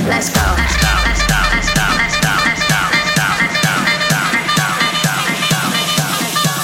let's go, let's go, let's go, let's go, let's go, let's go, let's go, let's go, let's go, let's go, let's go, let's go, let's go, let's go.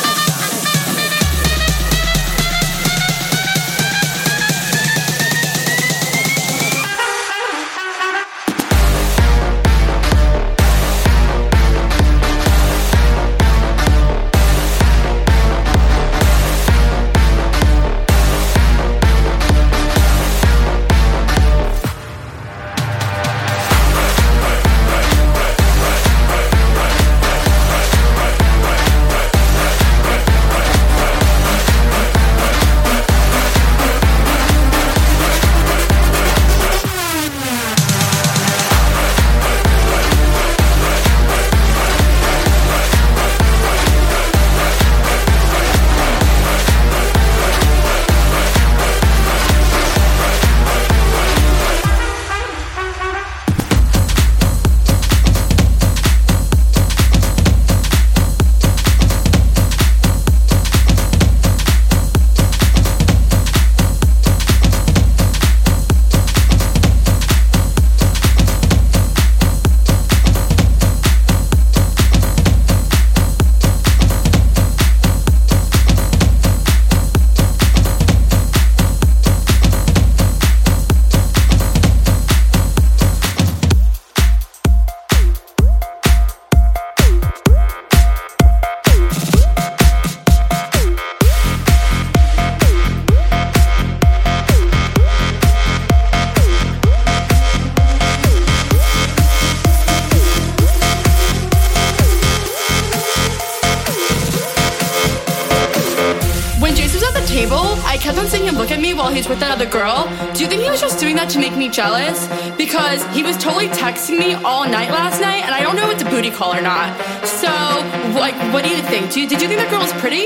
He's with that other girl. Do you think he was just doing that to make me jealous? Because he was totally texting me all night last night, and I don't know if it's a booty call or not. So, like, what do you think? Did you think that girl was pretty?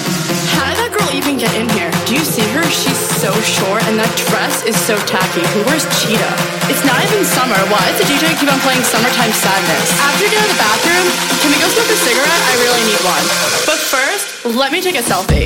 How did that girl even get in here? Do you see her? She's so short, and that dress is so tacky. Who wears cheetah? It's not even summer. Why does the DJ keep on playing Summertime Sadness? After you get out of the bathroom, can we go smoke a cigarette? I really need one. But first, let me take a selfie.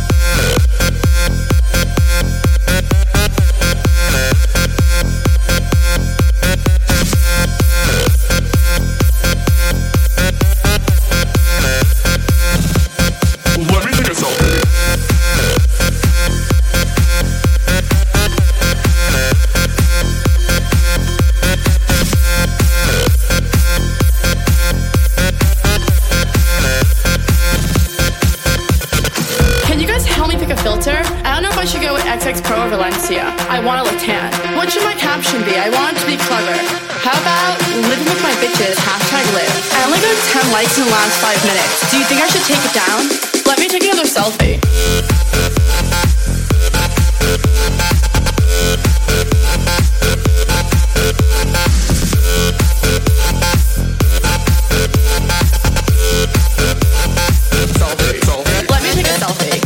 I want to look tan. What should my caption be? I want it to be clever. How about living with my bitches, #live. I only got 10 likes in the last 5 minutes. Do you think I should take it down? Let me take another selfie. Let me take a selfie.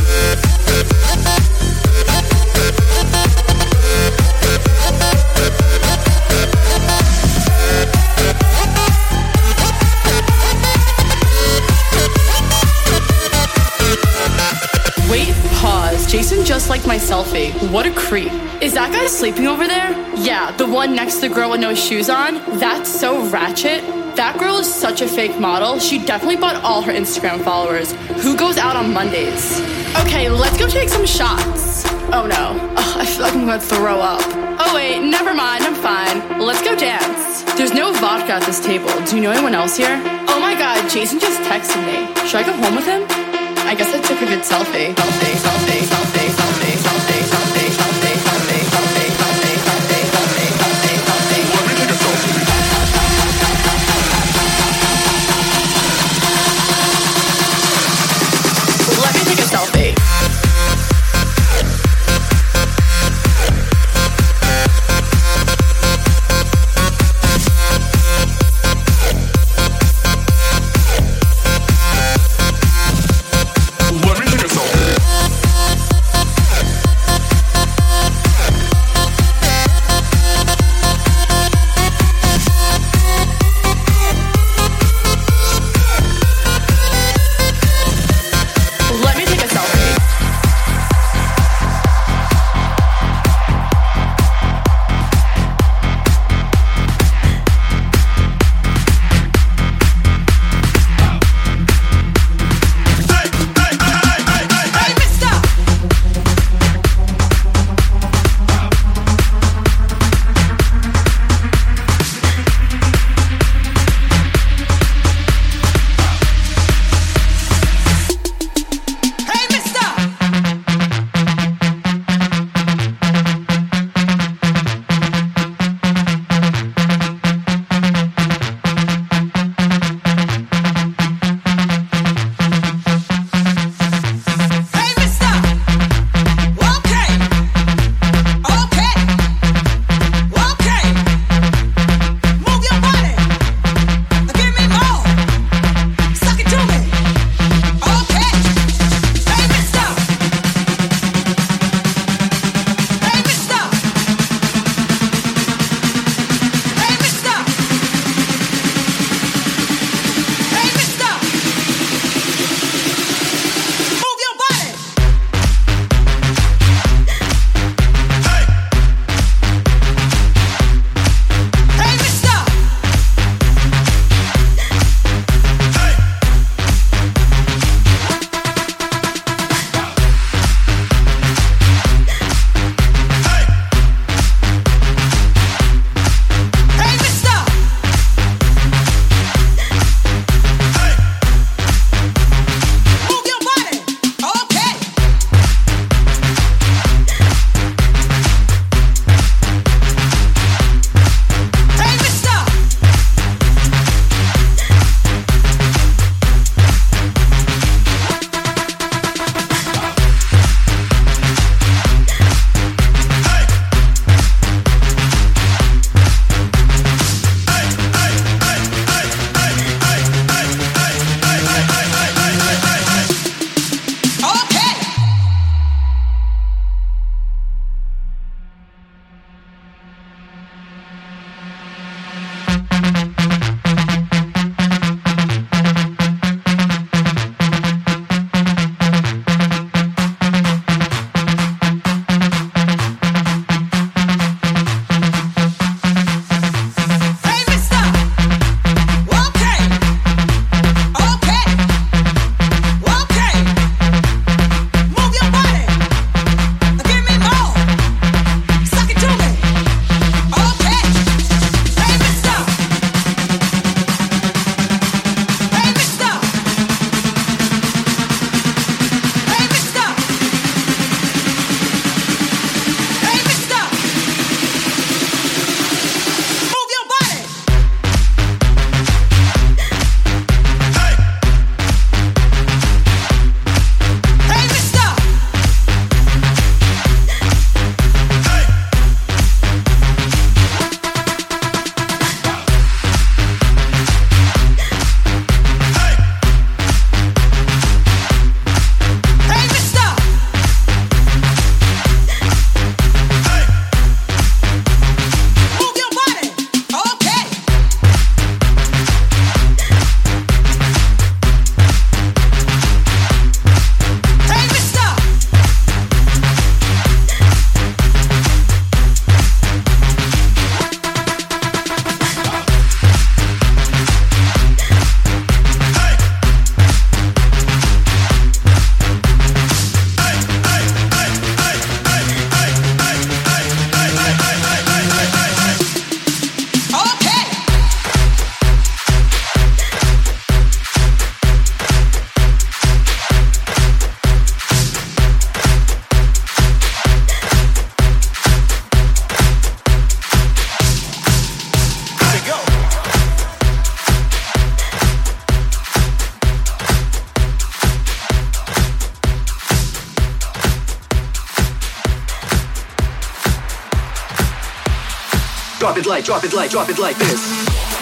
Jason just liked my selfie. What a creep. Is that guy sleeping over there? Yeah, the one next to the girl with no shoes on? That's so ratchet. That girl is such a fake model. She definitely bought all her Instagram followers. Who goes out on Mondays? Okay, let's go take some shots. Oh no. I feel like I'm gonna throw up. Oh wait, never mind, I'm fine. Let's go dance. There's no vodka at this table. Do you know anyone else here? Oh my god, Jason just texted me. Should I go home with him? I guess I took a good selfie. Selfie, selfie, selfie, selfie, selfie, selfie, selfie, selfie, selfie, selfie, selfie, selfie, selfie, selfie. Let me take a selfie. Let me take a selfie. drop it like, drop it like, drop it like this.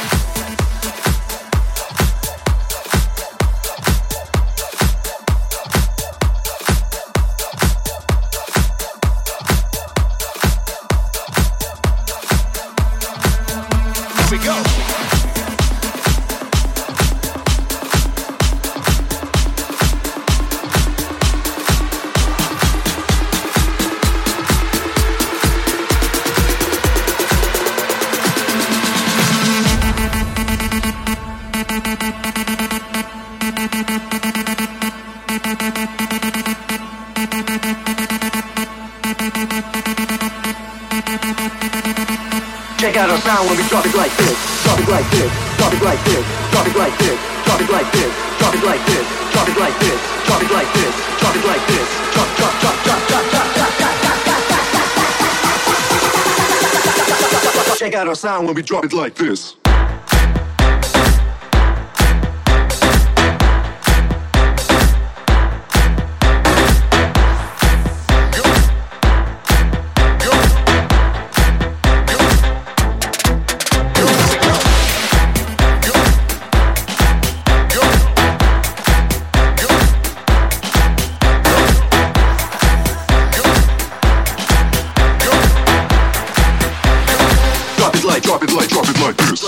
We go. Check out our sound when we drop it like this. Drop it like this. Drop it like this. Drop it like this. Drop it like this. Drop it like this. Drop it like this. Drop it like this. Drop it like this. Drop, drop, drop, drop, drop, drop, drop, drop. Check out our sound when we drop it like this. Drop it like, drop it like this.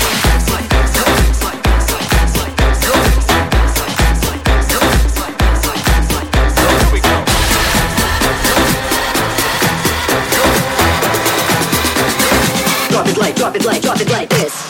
Drop it like, drop it like, drop it like this.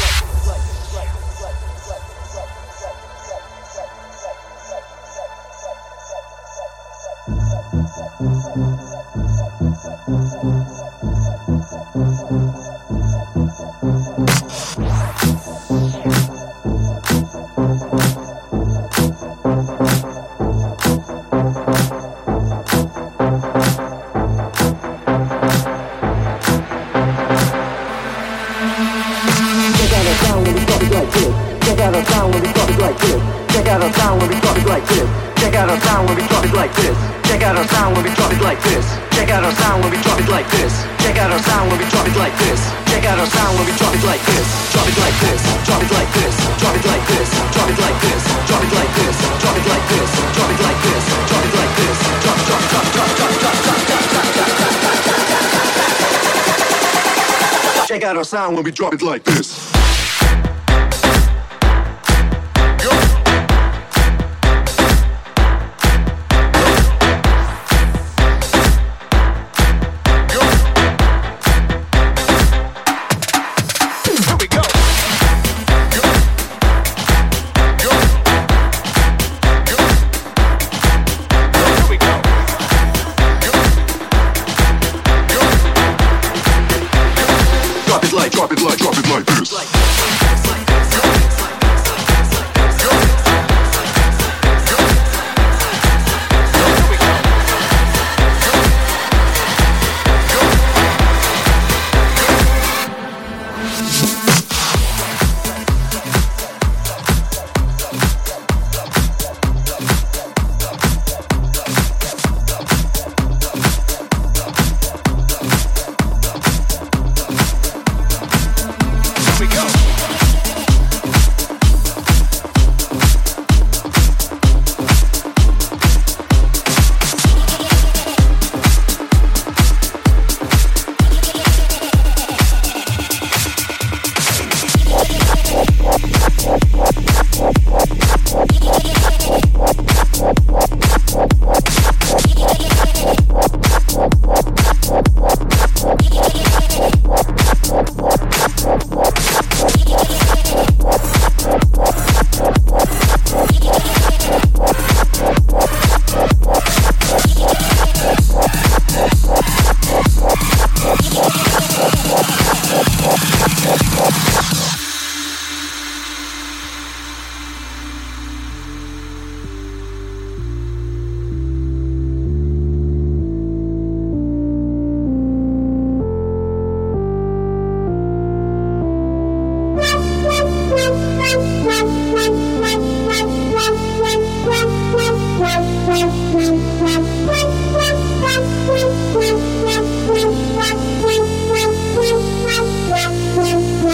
Check out our sound when we drop it like this. Check out our sound when we drop it like this. Check out our sound when we drop it like this. Check out our sound when we drop it like this. Check out our sound when we drop it like this. Check out our sound when we drop it like this. Check out our sound when we drop it like this. Drop it like this. Drop it like this. Drop it like this. Drop it like this. Drop it like this. Drop it like this. Drop it like this. Drop it like this. Drop, drop, drop, drop, drop, drop, drop, drop, drop. Check out our sound when we drop it like this. Drop it like, drop it like this.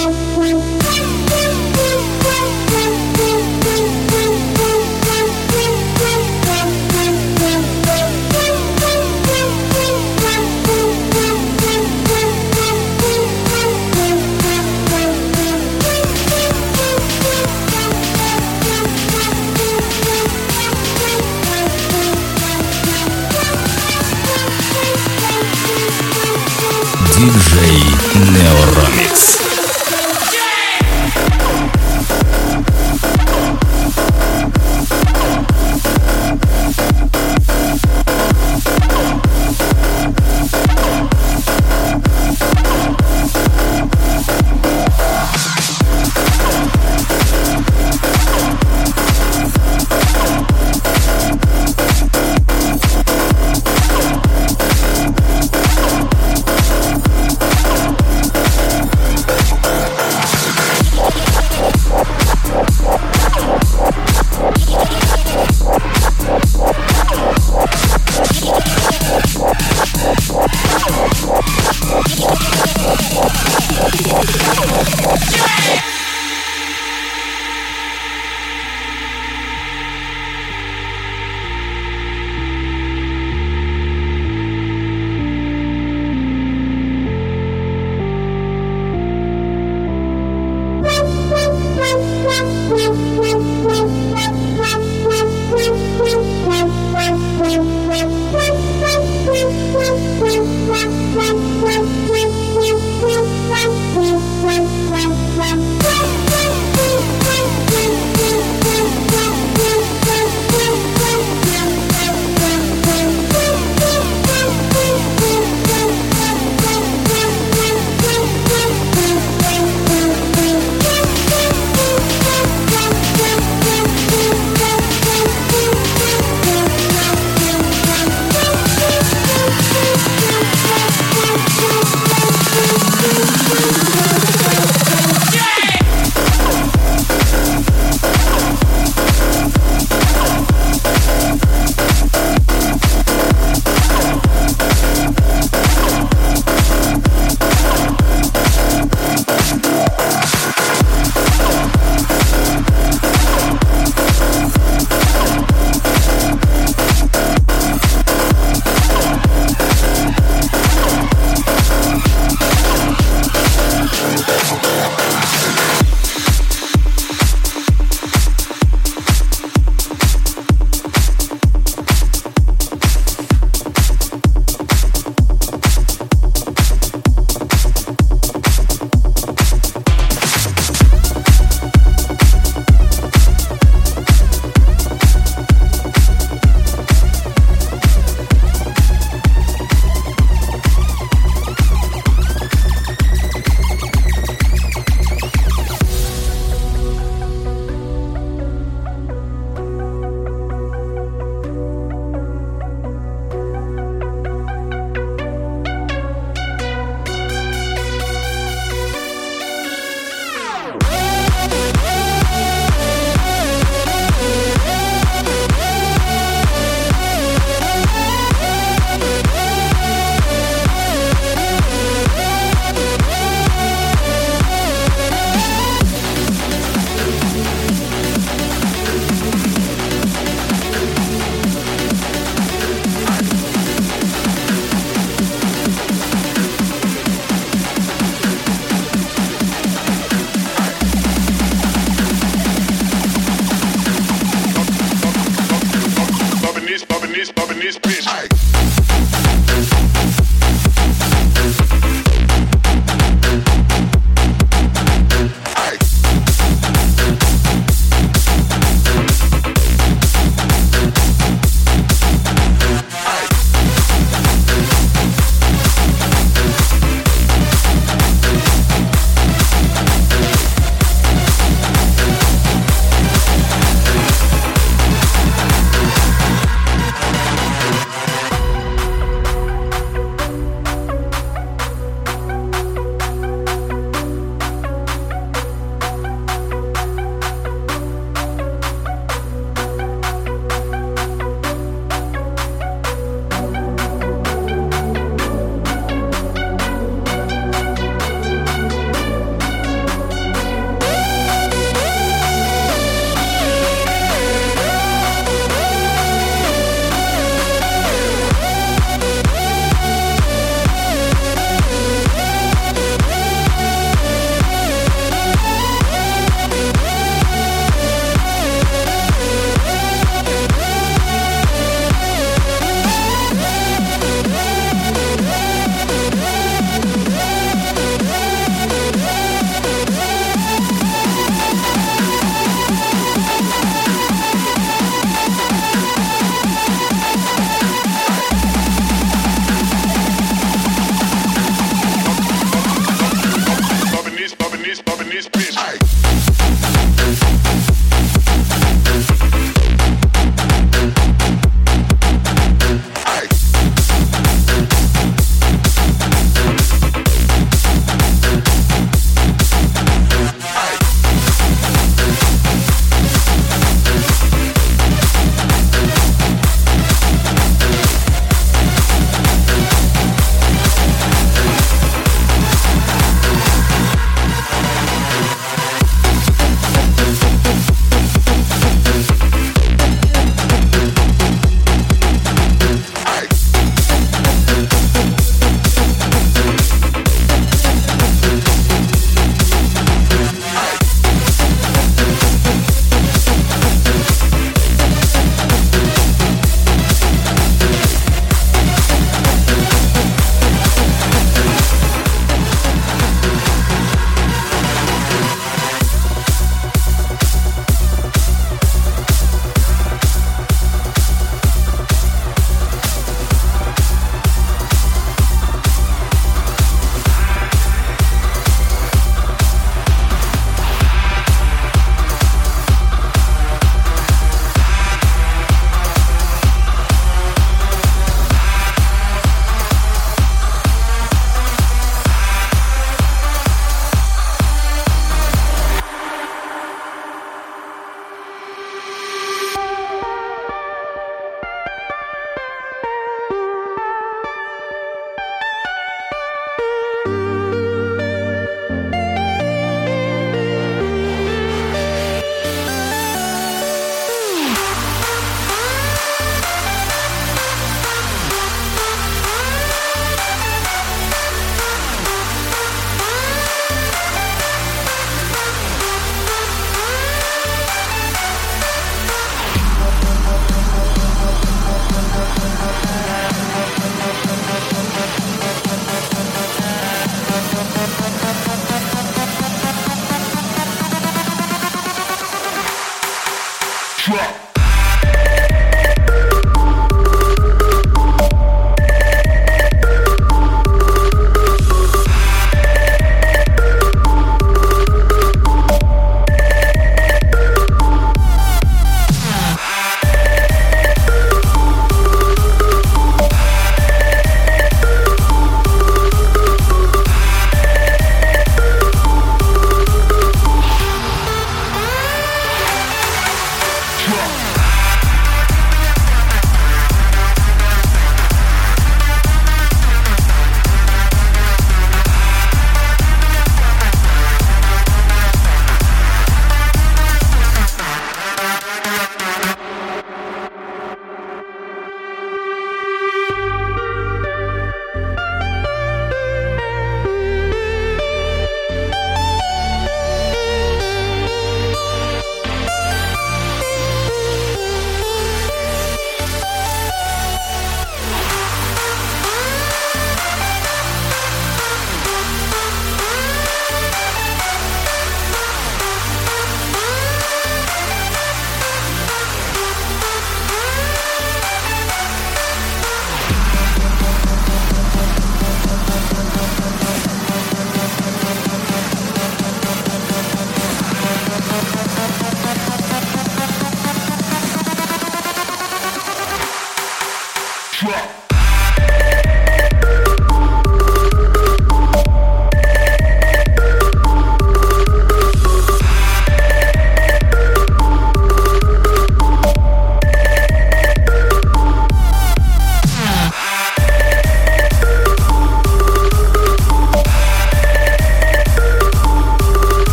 Диджей Неоромикс.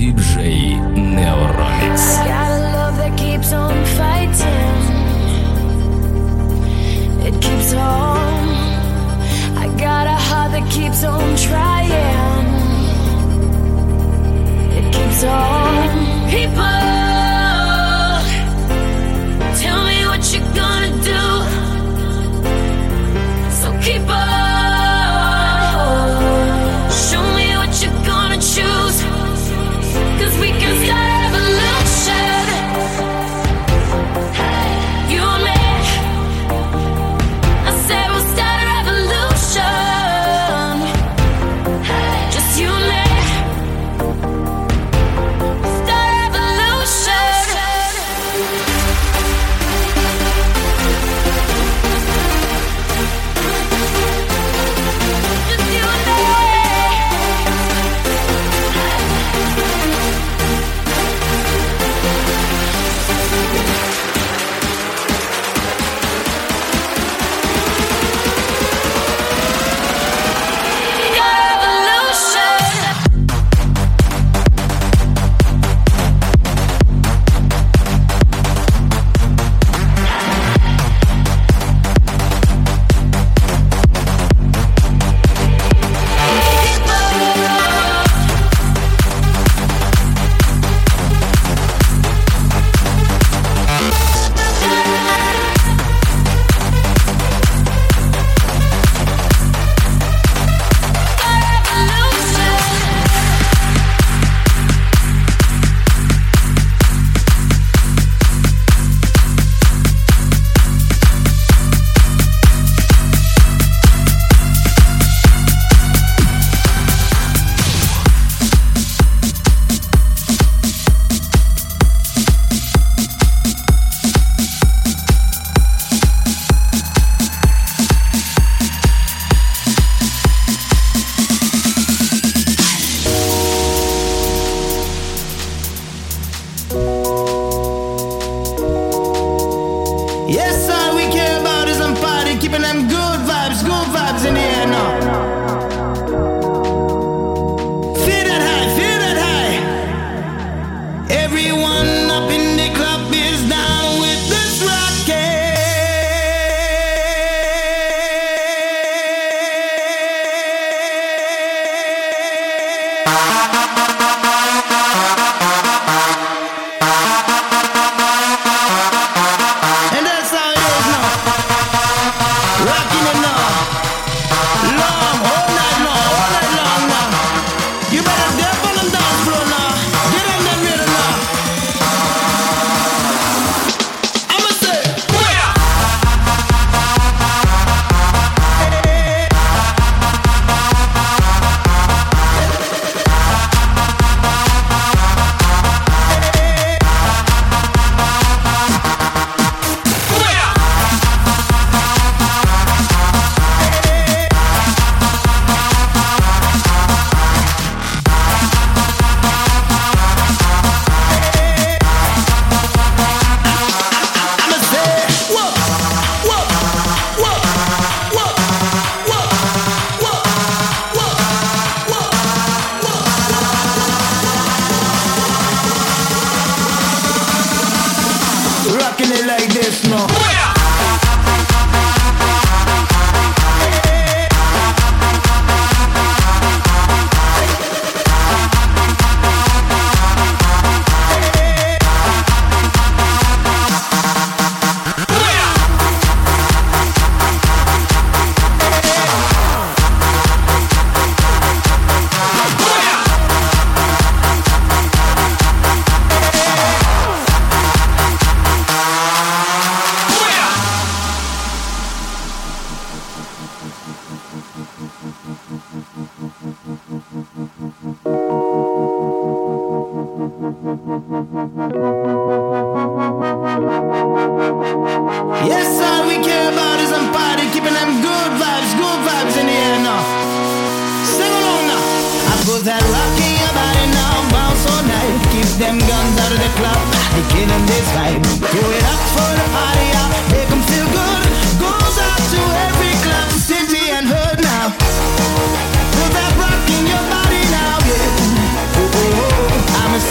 диджей Неоромикс. Got a love that keeps on fighting. It keeps on. I got a heart that keeps on trying. It keeps on. People, tell me what you're gonna do. So keep on. Show me what you're gonna choose. 'Cause we can start a revolution. You and me. I said we'll start a revolution. Just you and me. Start a revolution. Just you and me. Yes, all we care about is them party, keeping them good vibes in the air now. Feel that high. Everyone up in the club is down with this And that's how it is now. Rocking it now. Long, all night long now. You better dip on the dance floor now. Get on that rhythm now. I'ma say, rocking it like this now. Yes, all we care about is them party, keeping them good vibes in the air now. Sing along now. I put that rock in your body now, bounce all night. Keep them guns out of the club, they killing this vibe. Throw it up for the party out, make them feel good. Goes out to every club, city and hood now. Put that rock in your body now, yeah. Oh, oh, oh. I'ma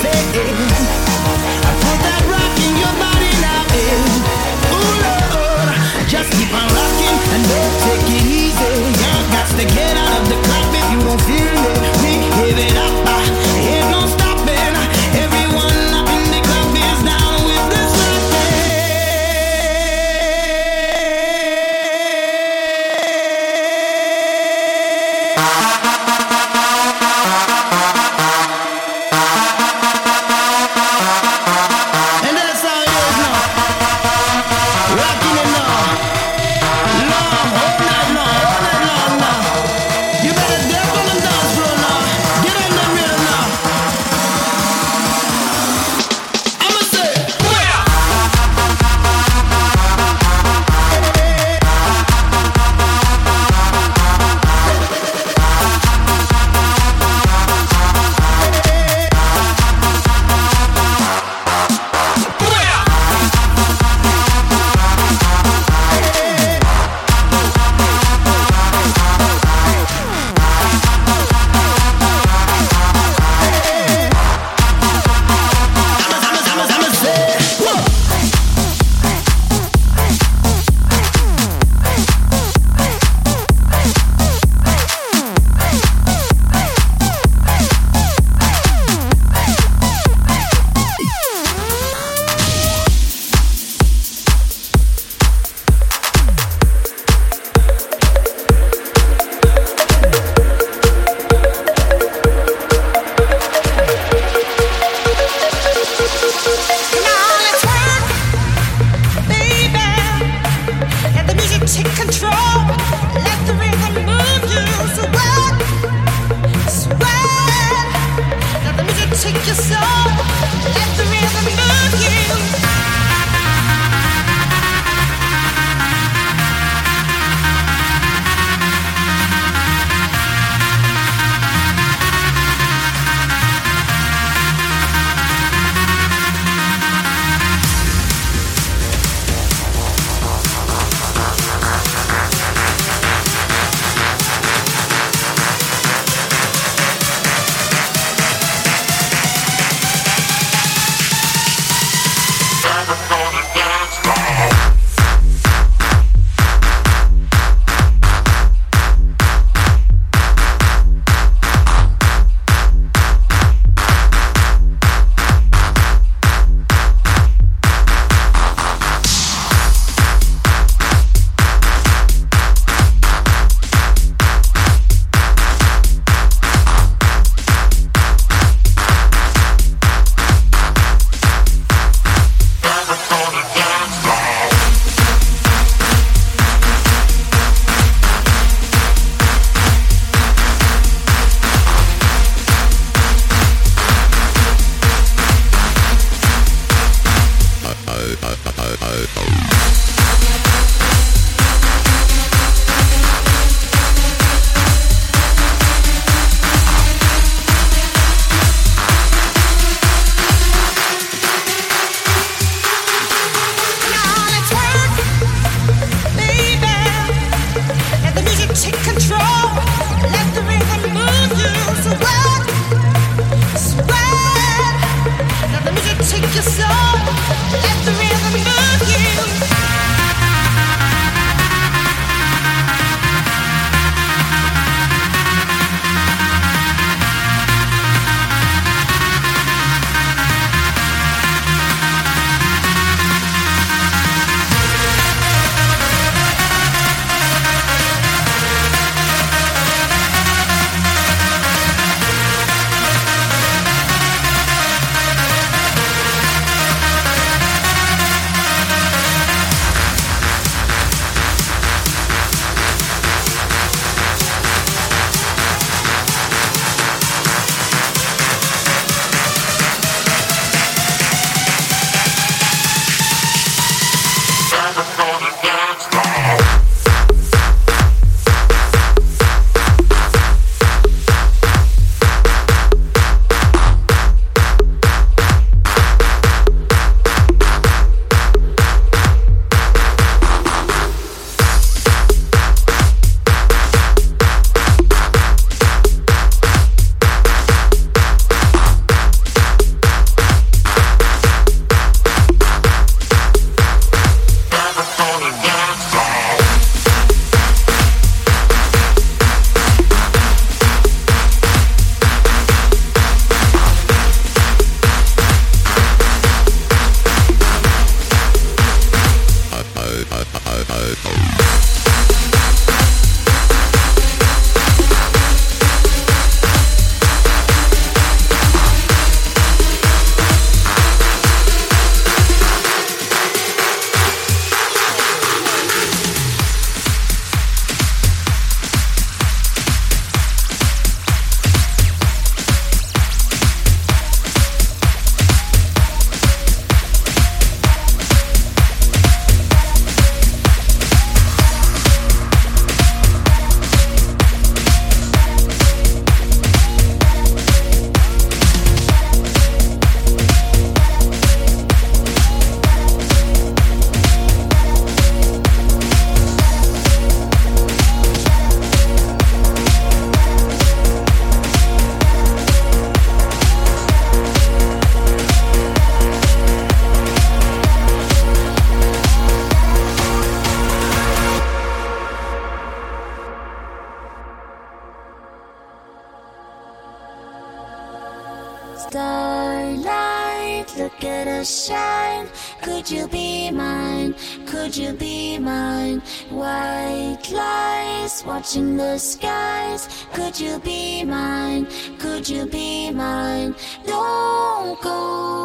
Starlight, look at us shine. Could you be mine? Could you be mine? White lies watching the skies. Could you be mine? Could you be mine? Don't go away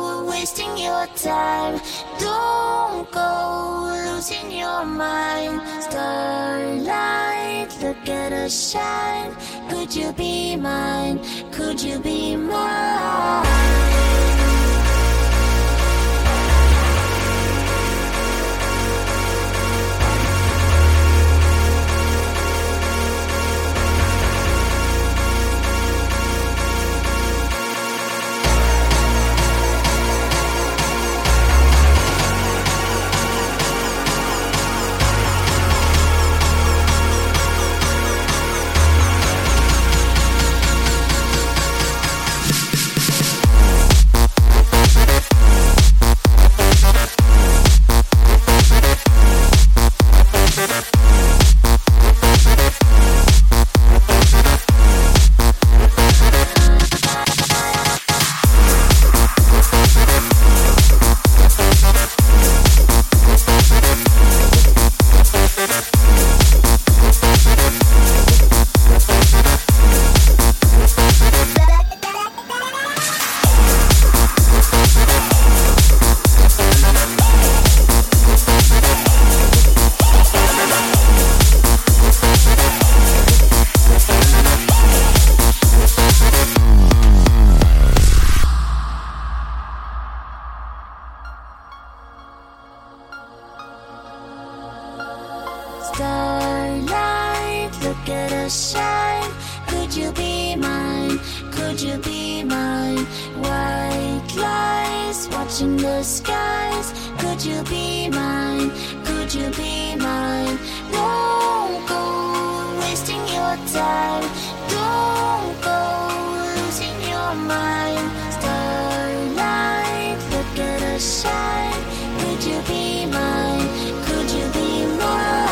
wasting your time. Don't go losing your mind. Starlight, look at us shine. Could you be mine? Could you be mine? Starlight, look at us shine. Could you be mine? Could you be mine? White lies watching the skies. Could you be mine? Could you be mine? Don't go wasting your time. Don't go losing your mind. Starlight, look at us shine. Could you be mine? Could you be mine?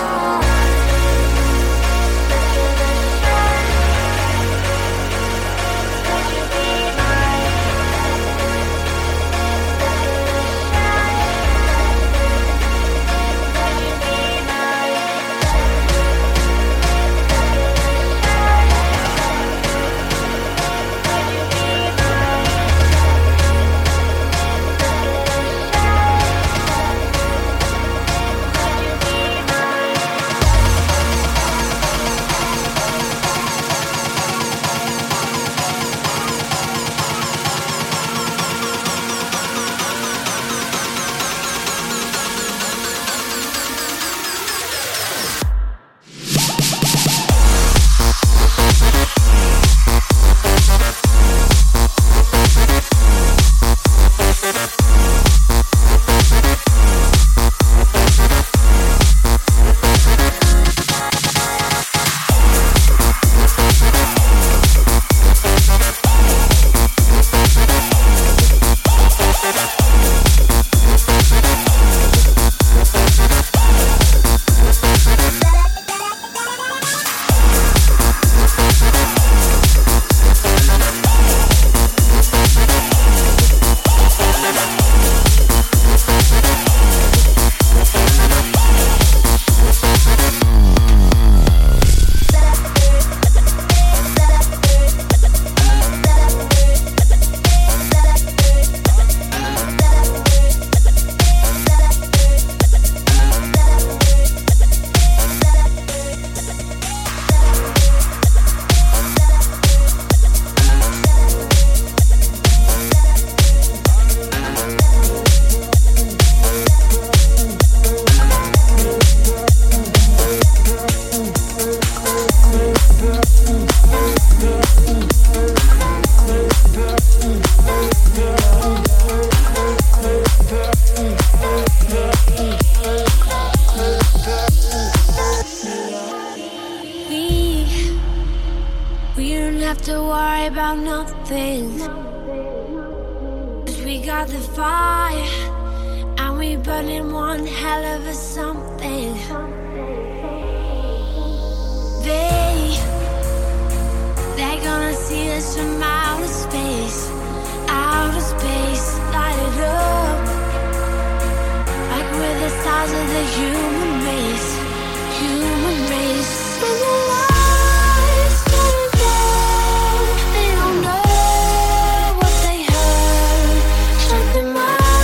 They don't know what they heard. Something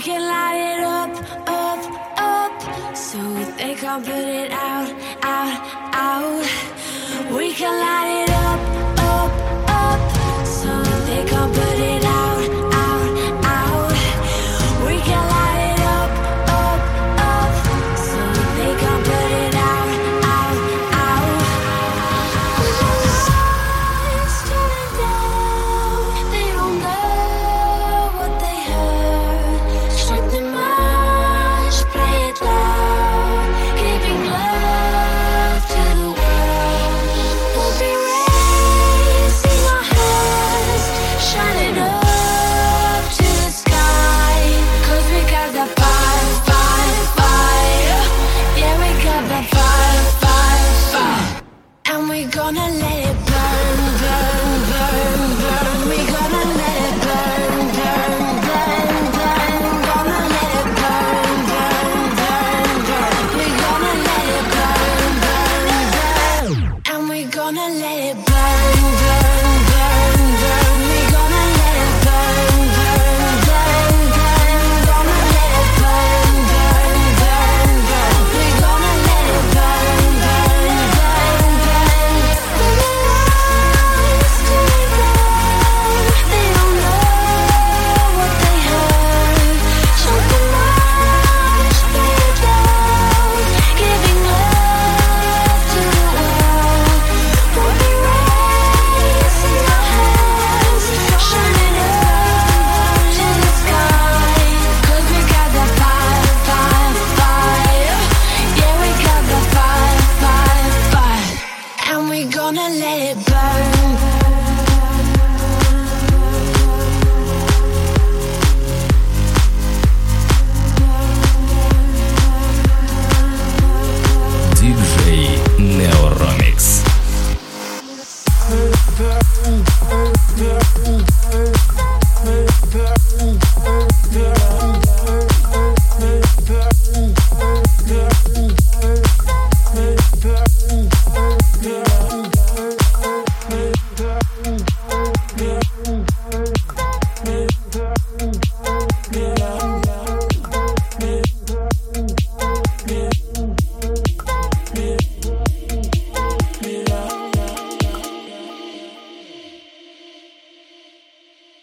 can light it up, up, up, so they can't put it out, out, out. We can light it up, up, up, so they can't put it out, out, out. We can light it up, up, up, so they can't put it out, out, out. Lights turning down, they don't know what they heard. Strike the match, play it loud, giving love to the world. We'll be raising our hands, shining up to the sky. 'Cause we got the fire, fire, fire. Yeah, we got the fire, fire, fire. And we gonna let it burn, burn, burn, burn. We gonna let it burn, burn, burn, burn. Gonna let it burn, burn, burn, burn. We gonna let it burn, burn, burn. And we gonna let it burn, burn, burn, burn. We gonna let it burn, burn, burn, burn. Gonna let it burn, burn, burn, burn. We gonna let it burn, burn, burn, burn. The lights turning down, they don't know what they heard. Strike the match, play it loud, giving love to the world. We'll be raising our hands, shining up to the sky. 'Cause we got the fire, fire, fire. Yeah, we got the fire, fire, fire. And we gonna let it burn. Диджей Неоромикс. Burn, burn, burn, burn, burn, burn.